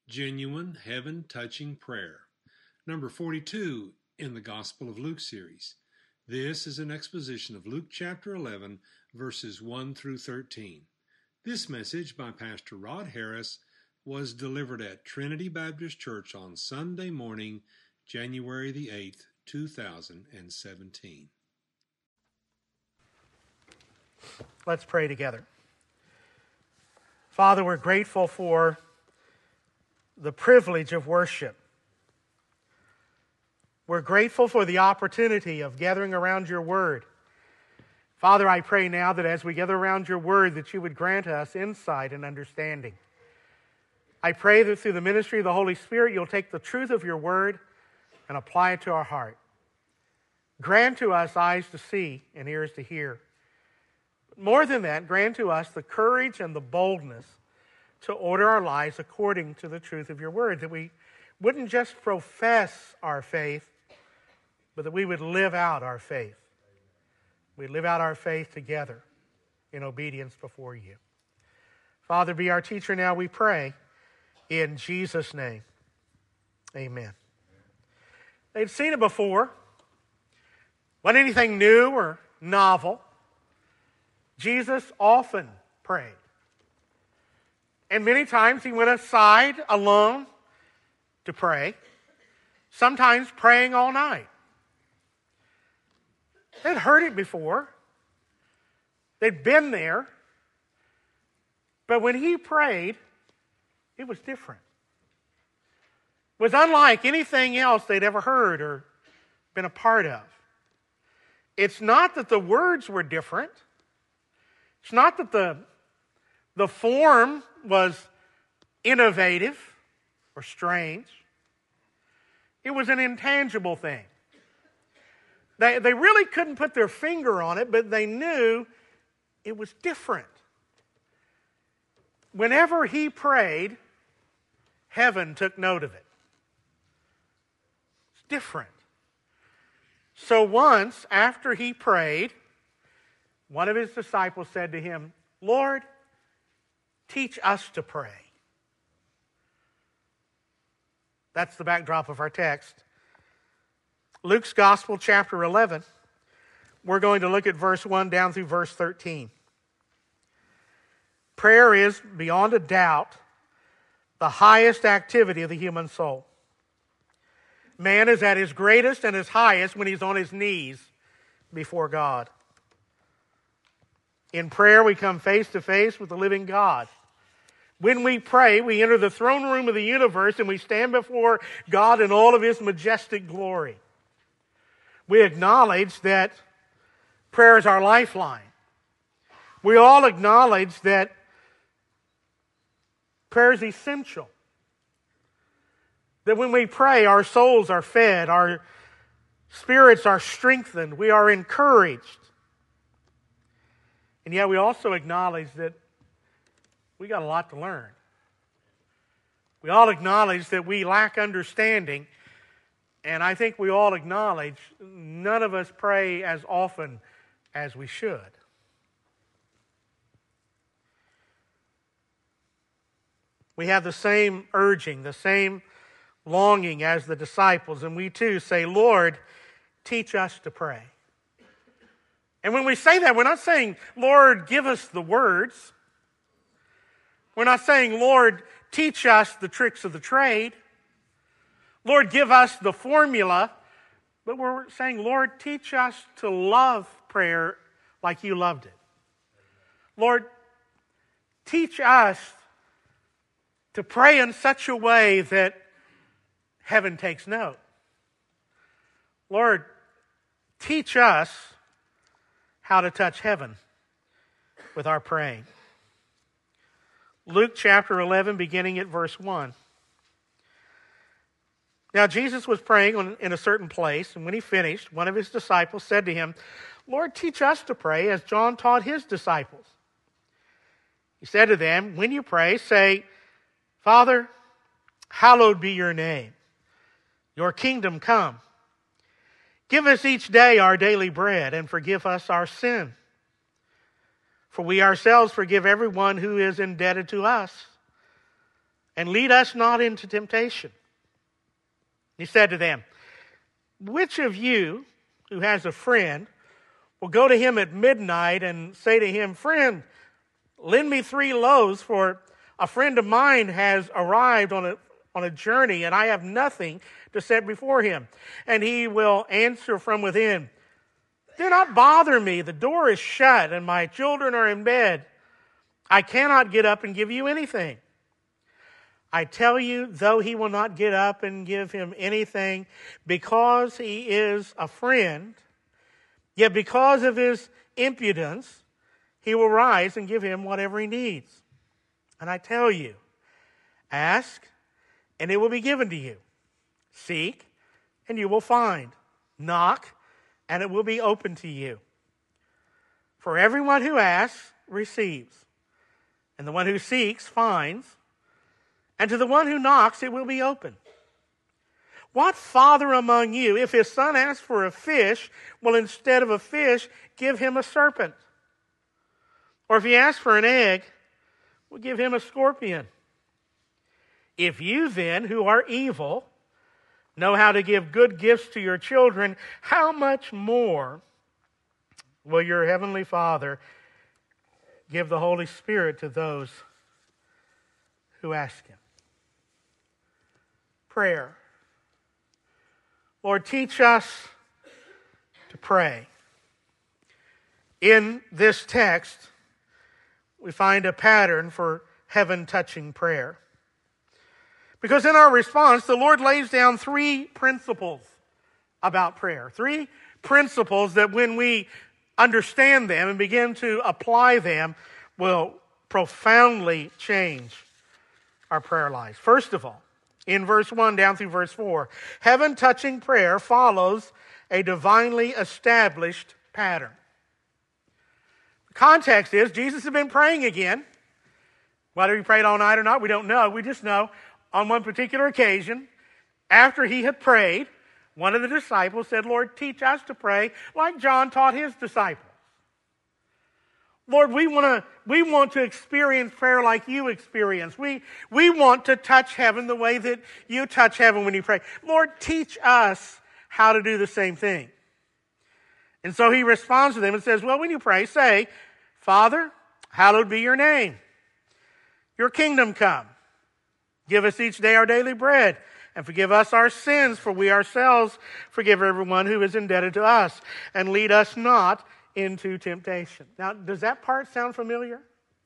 Genuine Heaven-Touching Prayer. Number 42 in the Gospel of Luke series. This is an exposition of Luke chapter 11, verses 1 through 13. This message by Pastor Rod Harris was delivered at Trinity Baptist Church on Sunday morning, January the 8th, 2017. Let's pray together. Father, we're grateful for the privilege of worship. We're grateful for the opportunity of gathering around your word. Father, I pray now that as we gather around your word, that you would grant us insight and understanding. I pray that through the ministry of the Holy Spirit, you'll take the truth of your word and apply it to our heart. Grant to us eyes to see and ears to hear. More than that, grant to us the courage and the boldness to order our lives according to the truth of your word, that we wouldn't just profess our faith, but that we would live out our faith. We live out our faith together in obedience before you. Father, be our teacher now, we pray, in Jesus' name. Amen. They'd seen it before. Wasn't anything new or novel. Jesus often prayed. And many times he went aside alone to pray, sometimes praying all night. They'd heard it before. They'd been there. But when he prayed, it was different. It was unlike anything else they'd ever heard or been a part of. It's not that the words were different. It's not that the form was innovative or strange. It was an intangible thing. They really couldn't put their finger on it, but they knew it was different. Whenever he prayed, heaven took note of it. It's different. So once, after he prayed, one of his disciples said to him, "Lord, teach us to pray." That's the backdrop of our text. Luke's Gospel, chapter 11. We're going to look at verse 1 down through verse 13. Prayer is, beyond a doubt, the highest activity of the human soul. Man is at his greatest and his highest when he's on his knees before God. In prayer, we come face to face with the living God. When we pray, we enter the throne room of the universe and we stand before God in all of his majestic glory. We acknowledge that prayer is our lifeline. We all acknowledge that prayer is essential. That when we pray, our souls are fed, our spirits are strengthened, we are encouraged. And yet we also acknowledge that we got a lot to learn. We all acknowledge that we lack understanding, and I think we all acknowledge none of us pray as often as we should. We have the same urging, the same longing as the disciples, and we too say, "Lord, teach us to pray." And when we say that, we're not saying, "Lord, give us the words." We're not saying, "Lord, teach us the tricks of the trade." "Lord, give us the formula." But we're saying, "Lord, teach us to love prayer like you loved it." "Lord, teach us to pray in such a way that heaven takes note." "Lord, teach us how to touch heaven with our praying." Luke chapter 11, beginning at verse 1. Now Jesus was praying in a certain place, and when he finished, one of his disciples said to him, "Lord, teach us to pray as John taught his disciples." He said to them, "When you pray, say, 'Father, hallowed be your name. Your kingdom come. Give us each day our daily bread, and forgive us our sin. For we ourselves forgive everyone who is indebted to us. and lead us not into temptation. He said to them, which of you who has a friend will go to him at midnight and say to him, friend, lend me 3 loaves, for a friend of mine has arrived on a journey, and I have nothing to set before him. And he will answer from within, do not bother me. The door is shut, and my children are in bed. I cannot get up and give you anything. I tell you, though he will not get up and give him anything because he is a friend, yet because of his impudence, he will rise and give him whatever he needs. And I tell you, ask, and it will be given to you. Seek, and you will find. Knock, and it will be open to you. For everyone who asks receives, and the one who seeks finds, and to the one who knocks it will be open. What father among you, if his son asks for a fish, will instead of a fish give him a serpent? Or if he asks for an egg, will give him a scorpion? If you then, who are evil, know how to give good gifts to your children, how much more will your heavenly Father give the Holy Spirit to those who ask him? Prayer. Lord, teach us to pray. In this text, we find a pattern for heaven-touching prayer. Because in our response, the Lord lays down 3 principles about prayer. 3 principles that when we understand them and begin to apply them will profoundly change our prayer lives. First of all, in verse 1 down through verse 4, heaven-touching prayer follows a divinely established pattern. The context is Jesus had been praying again. Whether he prayed all night or not, we don't know. We just know on one particular occasion, after he had prayed, one of the disciples said, Lord, teach us to pray like John taught his disciples. Lord, we want to experience prayer like you experience. We want to touch heaven the way that you touch heaven when you pray. Lord, teach us how to do the same thing. And so he responds to them and says, well, when you pray, say, Father, hallowed be your name. Your kingdom come. Give us each day our daily bread, and forgive us our sins, for we ourselves forgive everyone who is indebted to us. And lead us not into temptation. Now, does that part sound familiar?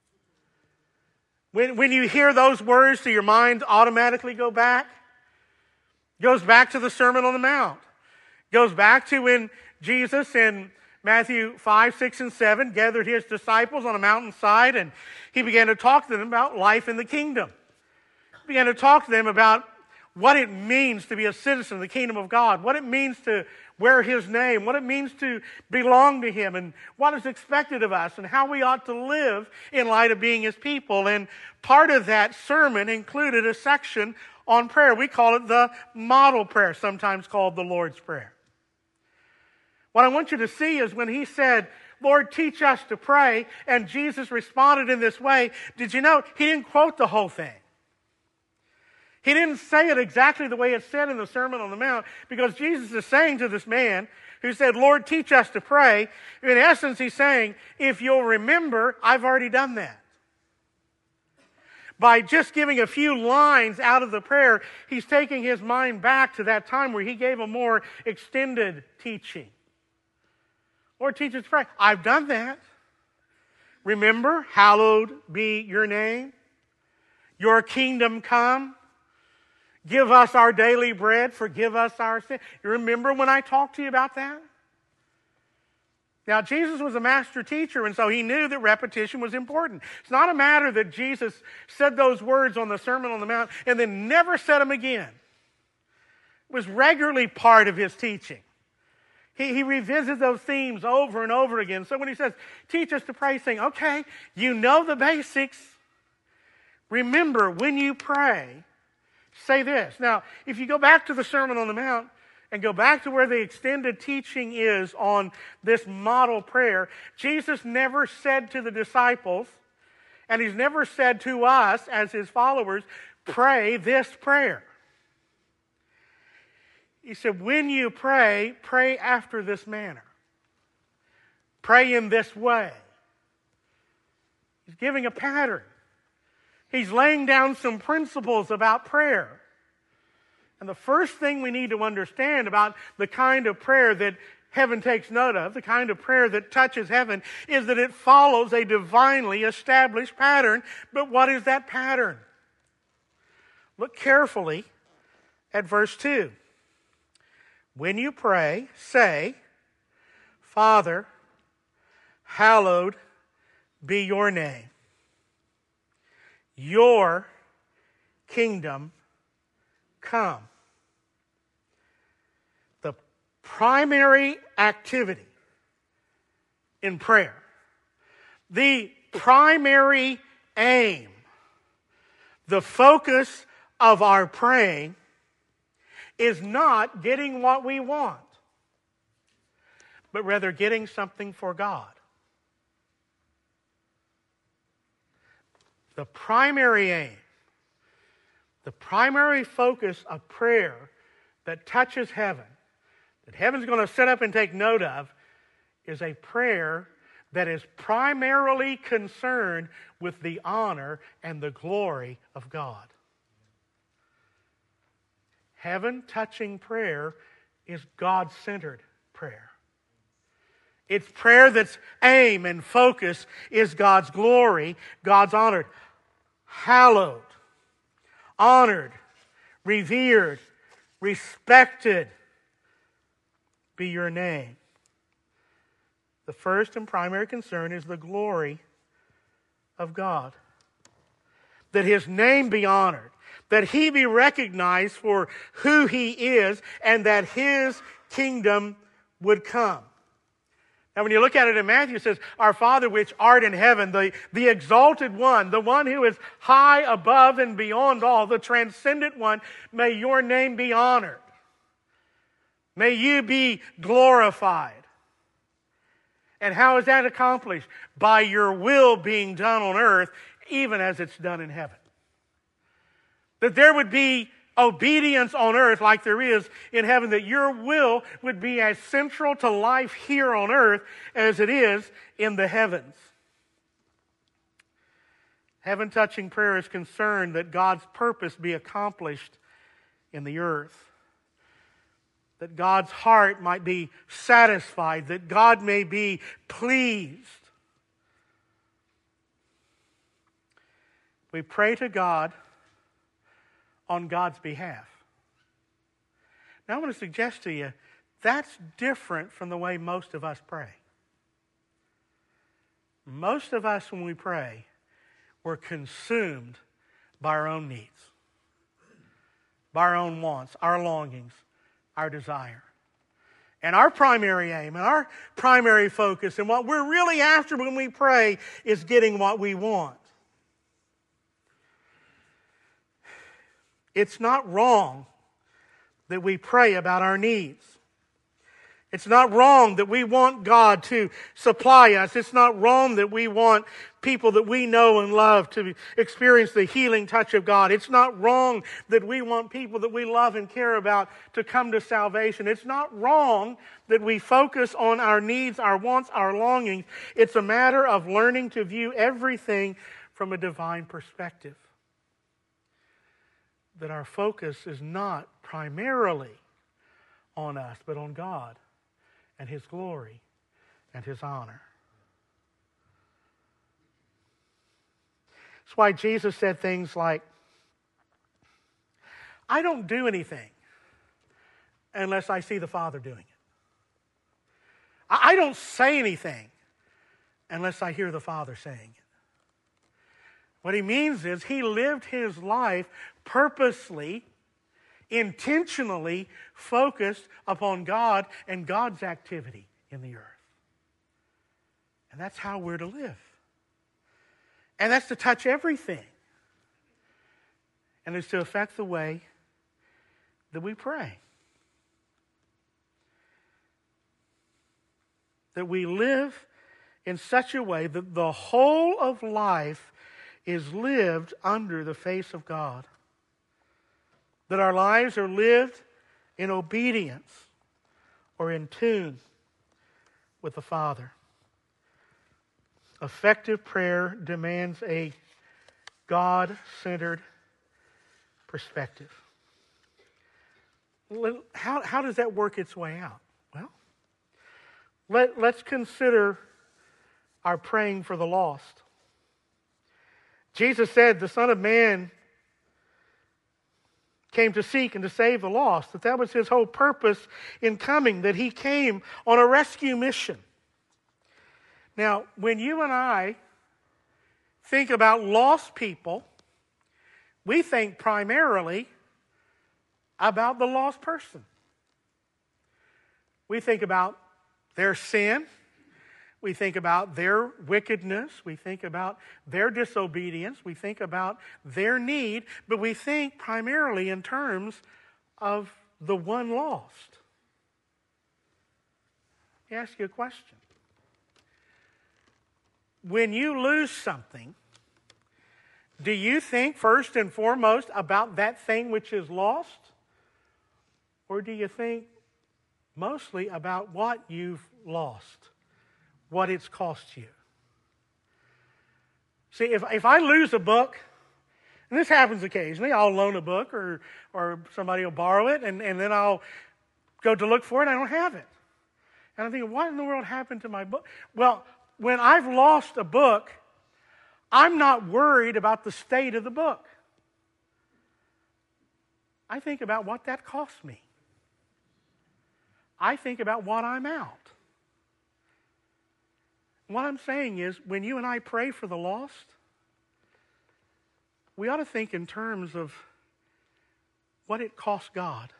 When you hear those words, do your mind automatically go back? Goes back to the Sermon on the Mount. Goes back to when Jesus in Matthew 5, 6, and 7 gathered his disciples on a mountainside, and he began to talk to them about life in the kingdom. He began to talk to them about what it means to be a citizen of the kingdom of God, what it means to wear his name, what it means to belong to him, and what is expected of us, and how we ought to live in light of being his people. And part of that sermon included a section on prayer. We call it the model prayer, sometimes called the Lord's Prayer. What I want you to see is when he said, Lord, teach us to pray, and Jesus responded in this way, did you know he didn't quote the whole thing? He didn't say it exactly the way it's said in the Sermon on the Mount, because Jesus is saying to this man who said, Lord, teach us to pray, in essence he's saying, if you'll remember, I've already done that. By just giving a few lines out of the prayer, he's taking his mind back to that time where he gave a more extended teaching. Lord, teach us to pray. I've done that. Remember, hallowed be your name. Your kingdom come. Give us our daily bread. Forgive us our sin. You remember when I talked to you about that? Now, Jesus was a master teacher, and so he knew that repetition was important. It's not a matter that Jesus said those words on the Sermon on the Mount and then never said them again. It was regularly part of his teaching. He revisits those themes over and over again. So when he says, teach us to pray, saying, okay, you know the basics. Remember, when you pray, say this. Now, if you go back to the Sermon on the Mount and go back to where the extended teaching is on this model prayer, Jesus never said to the disciples, and he's never said to us as his followers, pray this prayer. He said, when you pray, pray after this manner. Pray in this way. He's giving a pattern. He's laying down some principles about prayer. And the first thing we need to understand about the kind of prayer that heaven takes note of, the kind of prayer that touches heaven, is that it follows a divinely established pattern. But what is that pattern? Look carefully at verse 2. When you pray, say, Father, hallowed be your name. Your kingdom come. The primary activity in prayer, the primary aim, the focus of our praying is not getting what we want, but rather getting something for God. The primary aim, the primary focus of prayer that touches heaven, that heaven's going to set up and take note of, is a prayer that is primarily concerned with the honor and the glory of God. Heaven-touching prayer is God-centered prayer. It's prayer that's aim and focus is God's glory, God's honor. Hallowed, honored, revered, respected be your name. The first and primary concern is the glory of God. That His name be honored. That He be recognized for who He is, and that His kingdom would come. Now, when you look at it in Matthew, it says, Our Father which art in heaven, the exalted one, the one who is high above and beyond all, the transcendent one, may your name be honored. May you be glorified. And how is that accomplished? By your will being done on earth, even as it's done in heaven. That there would be obedience on earth like there is in heaven, that your will would be as central to life here on earth as it is in the heavens. Heaven-touching prayer is concerned that God's purpose be accomplished in the earth. That God's heart might be satisfied, that God may be pleased. We pray to God on God's behalf. Now I want to suggest to you, that's different from the way most of us pray. Most of us, when we pray, we're consumed by our own needs, by our own wants, our longings, our desire. And our primary aim and our primary focus and what we're really after when we pray is getting what we want. It's not wrong that we pray about our needs. It's not wrong that we want God to supply us. It's not wrong that we want people that we know and love to experience the healing touch of God. It's not wrong that we want people that we love and care about to come to salvation. It's not wrong that we focus on our needs, our wants, our longings. It's a matter of learning to view everything from a divine perspective. That our focus is not primarily on us, but on God and His glory and His honor. That's why Jesus said things like, I don't do anything unless I see the Father doing it. I don't say anything unless I hear the Father saying it. What He means is He lived His life purposely, intentionally focused upon God and God's activity in the earth. And that's how we're to live. And that's to touch everything. And it's to affect the way that we pray. That we live in such a way that the whole of life is lived under the face of God. that our lives are lived in obedience or in tune with the Father. Effective prayer demands a God-centered perspective. How does that work its way out? Well, let's consider our praying for the lost. Jesus said the Son of Man came to seek and to save the lost, that was his whole purpose in coming, that he came on a rescue mission. Now, when you and I think about lost people, we think primarily about the lost person. We think about their sin. We think about their wickedness. We think about their disobedience. We think about their need. But we think primarily in terms of the one lost. Let me ask you a question. When you lose something, do you think first and foremost about that thing which is lost? Or do you think mostly about what you've lost, what it's cost you? See, if I lose a book, and this happens occasionally, I'll loan a book or somebody will borrow it, and then I'll go to look for it, and I don't have it. And I'm thinking, what in the world happened to my book? Well, when I've lost a book, I'm not worried about the state of the book. I think about what that cost me. I think about what I'm out. What I'm saying is, when you and I pray for the lost, we ought to think in terms of what it costs God.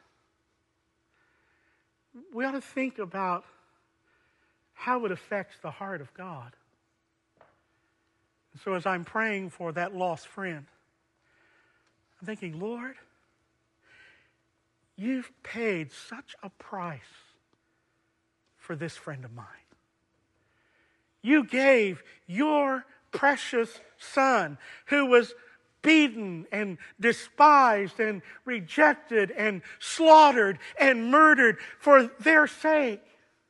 We ought to think about how it affects the heart of God. And so as I'm praying for that lost friend, I'm thinking, Lord, you've paid such a price for this friend of mine. You gave your precious son, who was beaten and despised and rejected and slaughtered and murdered for their sake.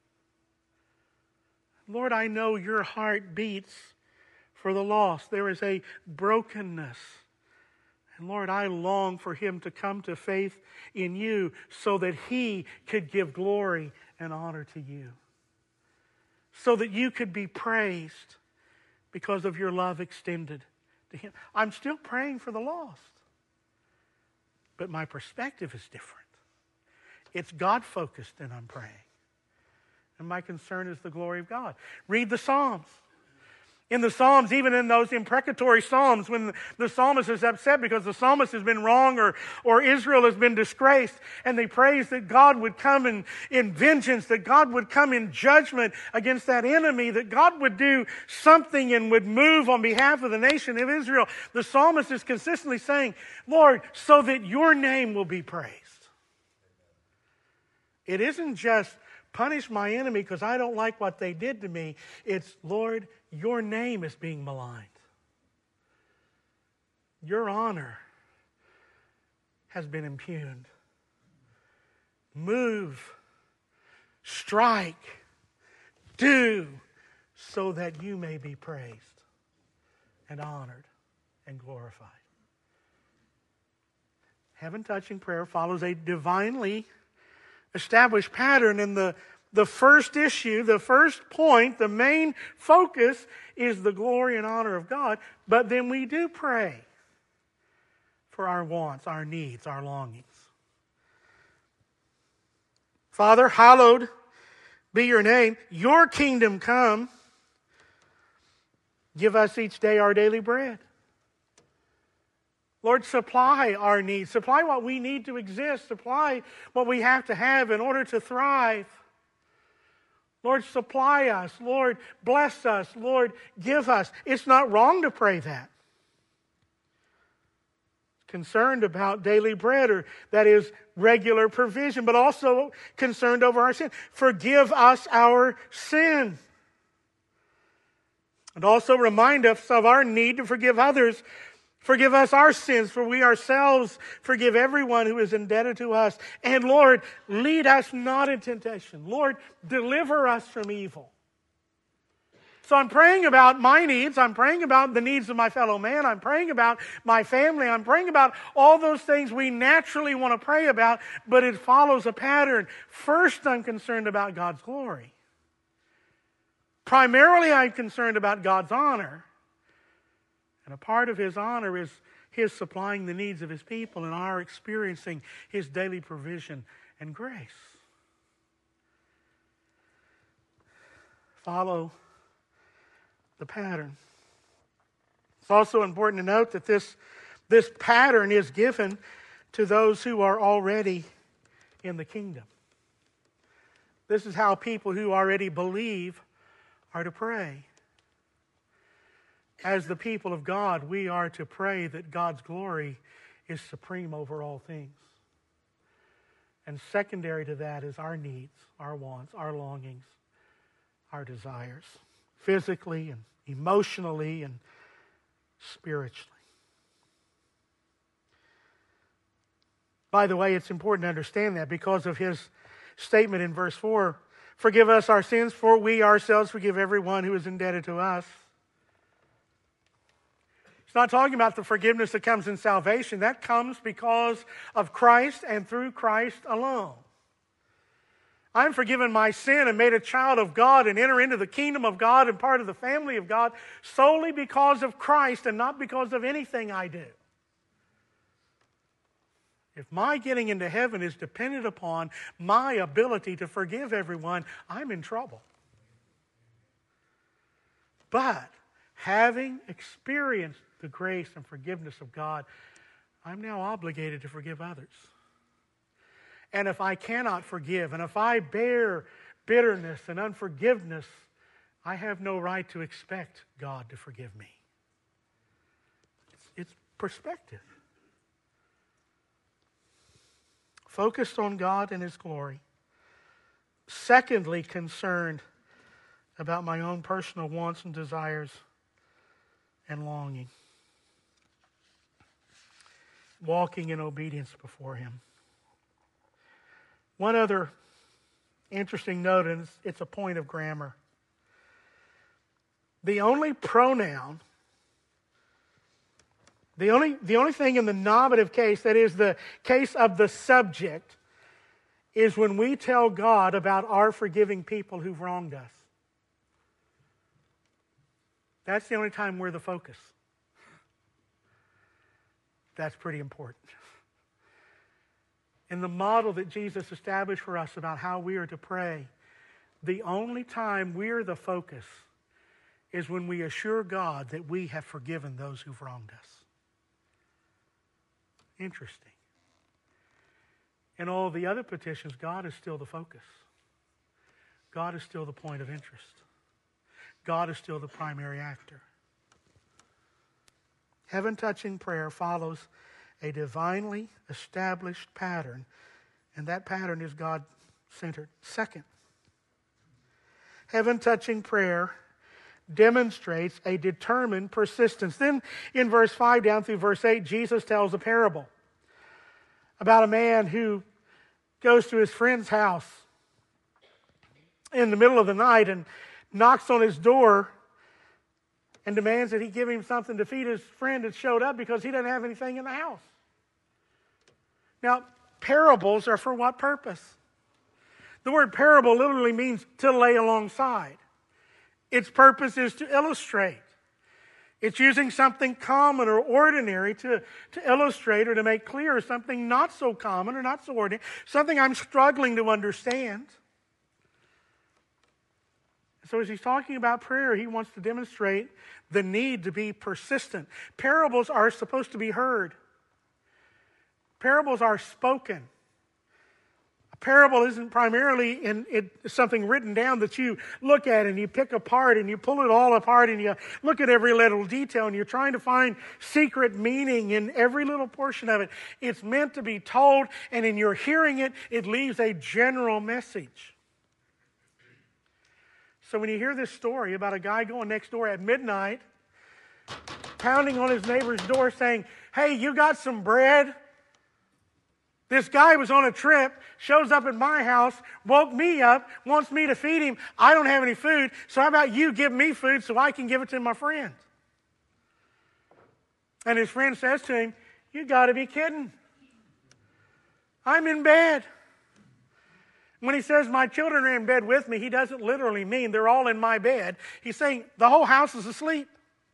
Lord, I know your heart beats for the lost. There is a brokenness. And Lord, I long for him to come to faith in you so that he could give glory and honor to you. So that you could be praised because of your love extended to him. I'm still praying for the lost. But my perspective is different. It's God-focused and I'm praying. And my concern is the glory of God. Read the Psalms. In the Psalms, even in those imprecatory Psalms, when the psalmist is upset because the psalmist has been wrong or Israel has been disgraced, and they praise that God would come in vengeance, that God would come in judgment against that enemy, that God would do something and would move on behalf of the nation of Israel. The psalmist is consistently saying, Lord, so that your name will be praised. It isn't just punish my enemy because I don't like what they did to me. It's, Lord, your name is being maligned. Your honor has been impugned. Move, strike, do, so that you may be praised and honored and glorified. Heaven-touching prayer follows a divinely established pattern, and the first issue, the first point, the main focus is the glory and honor of God. But then we do pray for our wants, our needs, our longings. Father, hallowed be your name. Your kingdom come. Give us each day our daily bread. Lord, supply our needs. Supply what we need to exist. Supply what we have to have in order to thrive. Lord, supply us. Lord, bless us. Lord, give us. It's not wrong to pray that. Concerned about daily bread, or that is regular provision, but also concerned over our sin. Forgive us our sin. And also remind us of our need to forgive others Forgive us our sins, for we ourselves forgive everyone who is indebted to us. And Lord, lead us not in temptation. Lord, deliver us from evil. So I'm praying about my needs. I'm praying about the needs of my fellow man. I'm praying about my family. I'm praying about all those things we naturally want to pray about, but it follows a pattern. First, I'm concerned about God's glory. Primarily, I'm concerned about God's honor. And a part of His honor is His supplying the needs of His people and our experiencing His daily provision and grace. Follow the pattern. It's also important to note that this pattern is given to those who are already in the kingdom. This is how people who already believe are to pray. As the people of God, we are to pray that God's glory is supreme over all things. And secondary to that is our needs, our wants, our longings, our desires, physically and emotionally and spiritually. By the way, it's important to understand that because of his statement in verse 4, forgive us our sins, for we ourselves forgive everyone who is indebted to us. It's not talking about the forgiveness that comes in salvation. That comes because of Christ and through Christ alone. I'm forgiven my sin and made a child of God and enter into the kingdom of God and part of the family of God solely because of Christ and not because of anything I do. If my getting into heaven is dependent upon my ability to forgive everyone, I'm in trouble. But having experienced the grace and forgiveness of God, I'm now obligated to forgive others. And if I cannot forgive, and if I bear bitterness and unforgiveness, I have no right to expect God to forgive me. It's perspective. Focused on God and His glory. Secondly, concerned about my own personal wants and desires and longing. Walking in obedience before Him. One other interesting note, and it's a point of grammar. The only pronoun, the only thing in the nominative case, that is the case of the subject, is when we tell God about our forgiving people who've wronged us. That's the only time we're the focus. That's pretty important. In the model that Jesus established for us about how we are to pray, the only time we're the focus is when we assure God that we have forgiven those who've wronged us. Interesting. In all the other petitions, God is still the focus. God is still the point of interest. God is still the primary actor. Heaven-touching prayer follows a divinely established pattern, and that pattern is God-centered. Second, heaven-touching prayer demonstrates a determined persistence. Then in verse 5 down through verse 8, Jesus tells a parable about a man who goes to his friend's house in the middle of the night and knocks on his door and demands that he give him something to feed his friend that showed up because he doesn't have anything in the house. Now, parables are for what purpose? The word parable literally means to lay alongside. Its purpose is to illustrate. It's using something common or ordinary to illustrate or to make clear something not so common or not so ordinary, something I'm struggling to understand. So as he's talking about prayer, he wants to demonstrate the need to be persistent. Parables are supposed to be heard. Parables are spoken. A parable isn't primarily something written down that you look at and you pick apart and you pull it all apart and you look at every little detail and you're trying to find secret meaning in every little portion of it. It's meant to be told, and in your hearing it, it leaves a general message. So when you hear this story about a guy going next door at midnight pounding on his neighbor's door saying, "Hey, you got some bread? This guy was on a trip, shows up at my house, woke me up, wants me to feed him. I don't have any food, so how about you give me food so I can give it to my friend?" And his friend says to him, "You got to be kidding. I'm in bed." When he says, "My children are in bed with me," he doesn't literally mean they're all in my bed. He's saying the whole house is asleep.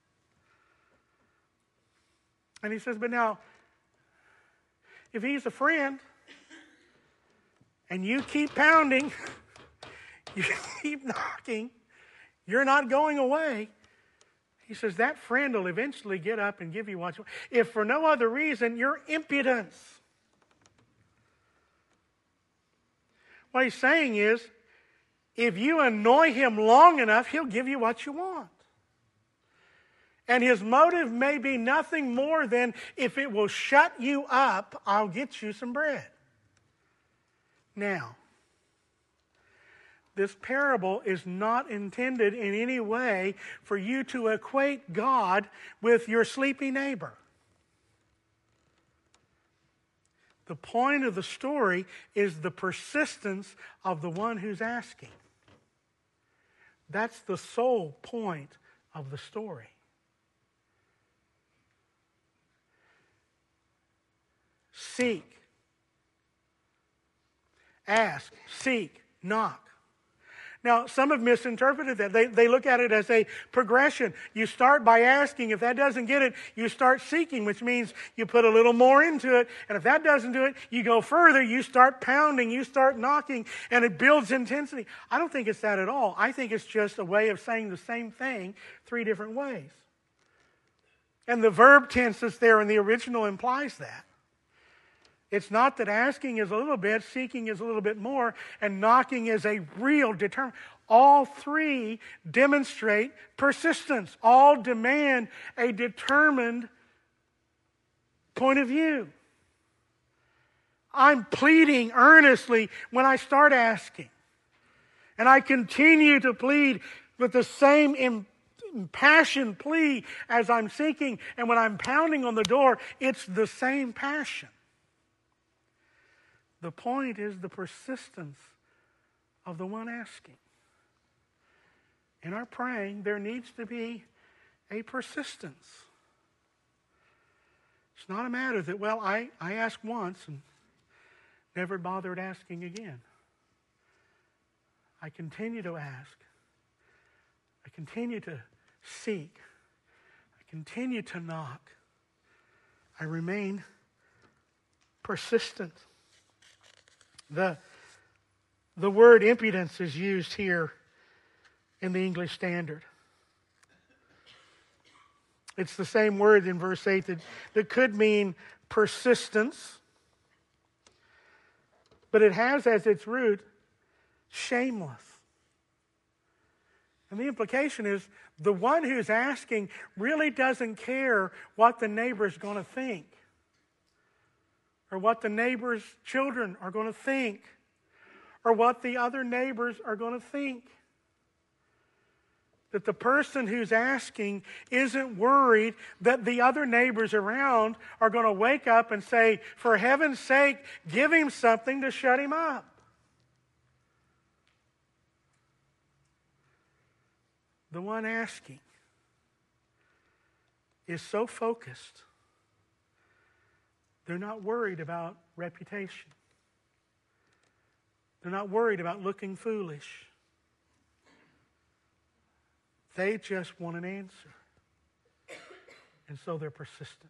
And he says, "But now, if he's a friend, and you keep pounding, you keep knocking, you're not going away," he says, "that friend will eventually get up and give you what you want. If for no other reason, your impudence." What he's saying is, if you annoy him long enough, he'll give you what you want. And his motive may be nothing more than, if it will shut you up, I'll get you some bread. Now, this parable is not intended in any way for you to equate God with your sleepy neighbor. The point of the story is the persistence of the one who's asking. That's the sole point of the story. Seek, ask, seek, knock. Now, some have misinterpreted that. They look at it as a progression. You start by asking. If that doesn't get it, you start seeking, which means you put a little more into it. And if that doesn't do it, you go further. You start pounding. You start knocking. And it builds intensity. I don't think it's that at all. I think it's just a way of saying the same thing 3 different ways. And the verb tense that's there in the original implies that. It's not that asking is a little bit, seeking is a little bit more, and knocking is a real determined. All 3 demonstrate persistence. All demand a determined point of view. I'm pleading earnestly when I start asking. And I continue to plead with the same impassioned plea as I'm seeking. And when I'm pounding on the door, it's the same passion. The point is the persistence of the one asking. In our praying, there needs to be a persistence. It's not a matter that, well, I asked once and never bothered asking again. I continue to ask. I continue to seek. I continue to knock. I remain persistent. The word impudence is used here in the English Standard. It's the same word in verse 8 that could mean persistence, but it has as its root shameless. And the implication is the one who's asking really doesn't care what the neighbor's going to think, or what the neighbor's children are going to think, or what the other neighbors are going to think. That the person who's asking isn't worried that the other neighbors around are going to wake up and say, "For heaven's sake, give him something to shut him up." The one asking is so focused, they're not worried about reputation. They're not worried about looking foolish. They just want an answer. And so they're persistent.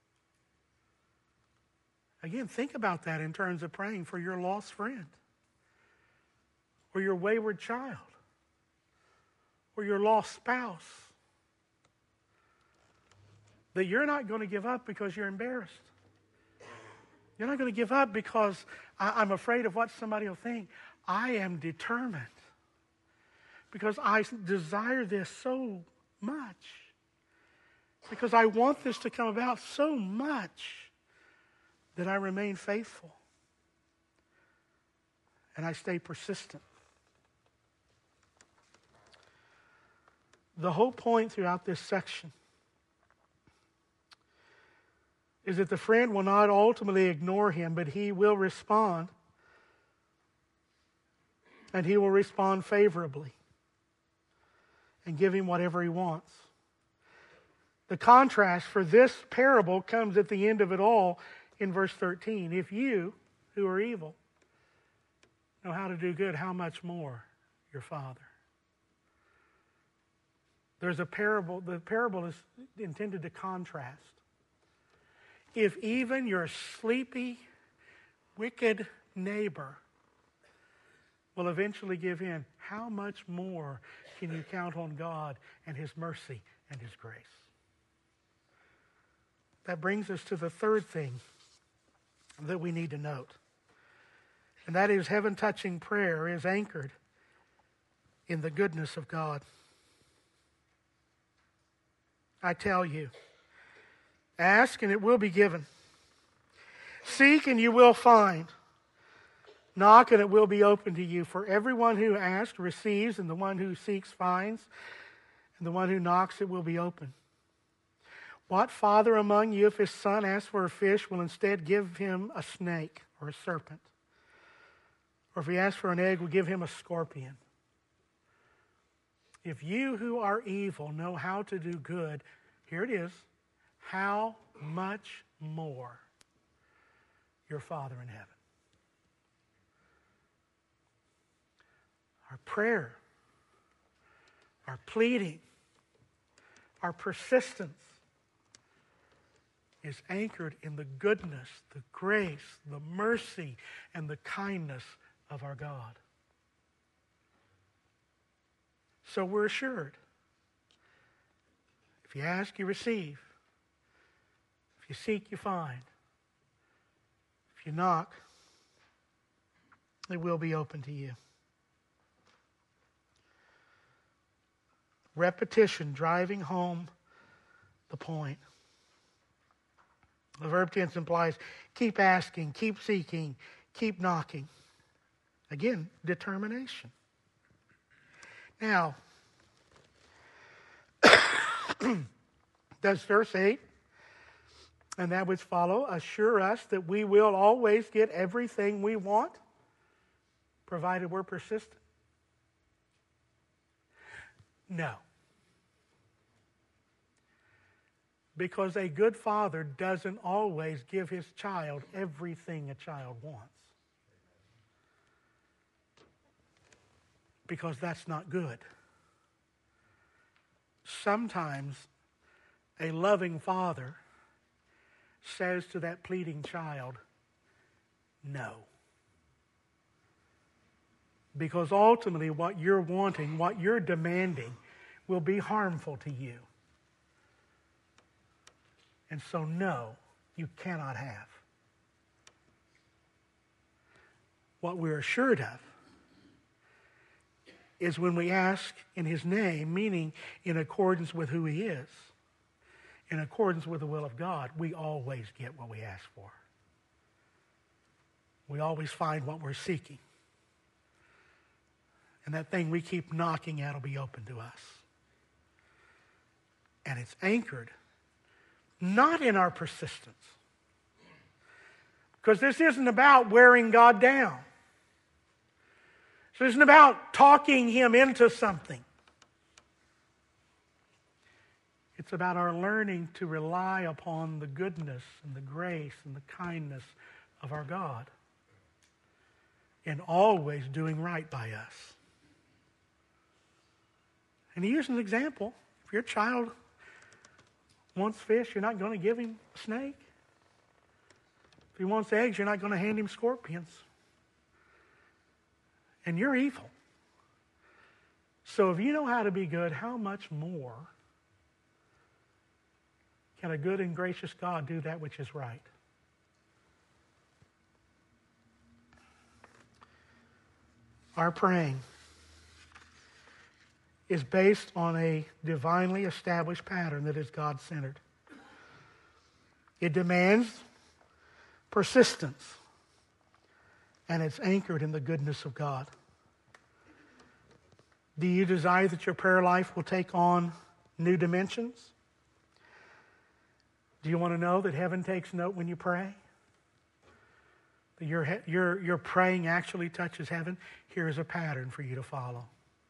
Again, think about that in terms of praying for your lost friend, or your wayward child, or your lost spouse. That you're not going to give up because you're embarrassed. You're not going to give up because I'm afraid of what somebody will think. I am determined because I desire this so much. Because I want this to come about so much that I remain faithful. And I stay persistent. The whole point throughout this section is that the friend will not ultimately ignore him, but he will respond. And he will respond favorably and give him whatever he wants. The contrast for this parable comes at the end of it all in verse 13. If you, who are evil, know how to do good, how much more your Father? There's a parable. The parable is intended to contrast. If even your sleepy, wicked neighbor will eventually give in, how much more can you count on God and His mercy and His grace? That brings us to the third thing that we need to note. And that is, heaven-touching prayer is anchored in the goodness of God. I tell you, ask and it will be given. Seek and you will find. Knock and it will be open to you. For everyone who asks receives, and the one who seeks finds, and the one who knocks it will be open. What father among you, if his son asks for a fish, will instead give him a snake or a serpent? Or if he asks for an egg, will give him a scorpion? If you who are evil know how to do good, here it is, how much more your Father in heaven? Our prayer, our pleading, our persistence is anchored in the goodness, the grace, the mercy, and the kindness of our God. So we're assured. If you ask, you receive. If you seek, you find. If you knock, it will be open to you. Repetition driving home the point. The verb tense implies keep asking, keep seeking, keep knocking. Again, determination. Now, does verse 8 and that which follow assure us that we will always get everything we want, provided we're persistent? No. Because a good father doesn't always give his child everything a child wants. Because that's not good. Sometimes a loving father says to that pleading child, no. Because ultimately what you're wanting, what you're demanding, will be harmful to you. And so no, you cannot have. What we're assured of is when we ask in His name, meaning in accordance with who He is, in accordance with the will of God, we always get what we ask for. We always find what we're seeking. And that thing we keep knocking at will be open to us. And it's anchored not in our persistence. Because this isn't about wearing God down. This isn't about talking Him into something. It's about our learning to rely upon the goodness and the grace and the kindness of our God. And always doing right by us. And He used an example. If your child wants fish, you're not going to give him a snake. If he wants eggs, you're not going to hand him scorpions. And you're evil. So if you know how to be good, how much more can a good and gracious God do that which is right? Our praying is based on a divinely established pattern that is God-centered. It demands persistence, and it's anchored in the goodness of God. Do you desire that your prayer life will take on new dimensions? Do you want to know that heaven takes note when you pray? That your praying actually touches heaven? Here's a pattern for you to follow.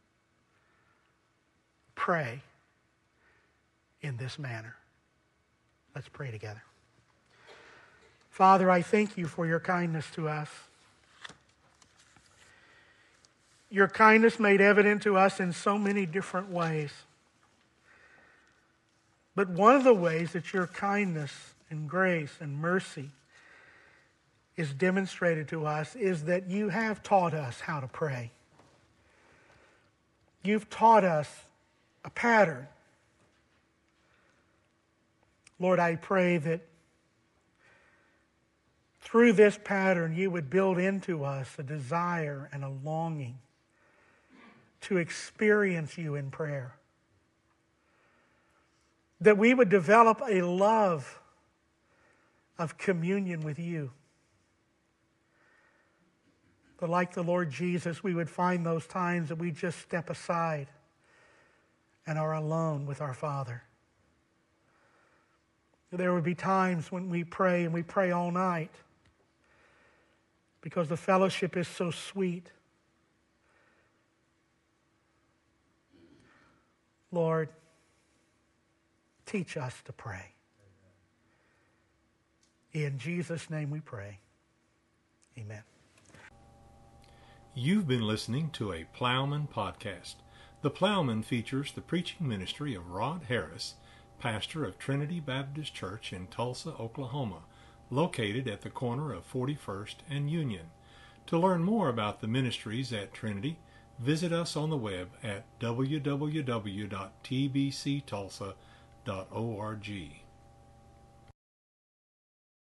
Pray in this manner. Let's pray together. Father, I thank you for your kindness to us. Your kindness made evident to us in so many different ways. But one of the ways that your kindness and grace and mercy is demonstrated to us is that you have taught us how to pray. You've taught us a pattern. Lord, I pray that through this pattern you would build into us a desire and a longing to experience you in prayer. That we would develop a love of communion with you. But like the Lord Jesus, we would find those times that we just step aside and are alone with our Father. There would be times when we pray, and we pray all night because the fellowship is so sweet. Lord, teach us to pray. In Jesus' name we pray. Amen. You've been listening to a Plowman podcast. The Plowman features the preaching ministry of Rod Harris, pastor of Trinity Baptist Church in Tulsa, Oklahoma, located at the corner of 41st and Union. To learn more about the ministries at Trinity, visit us on the web at www.tbctulsa.org.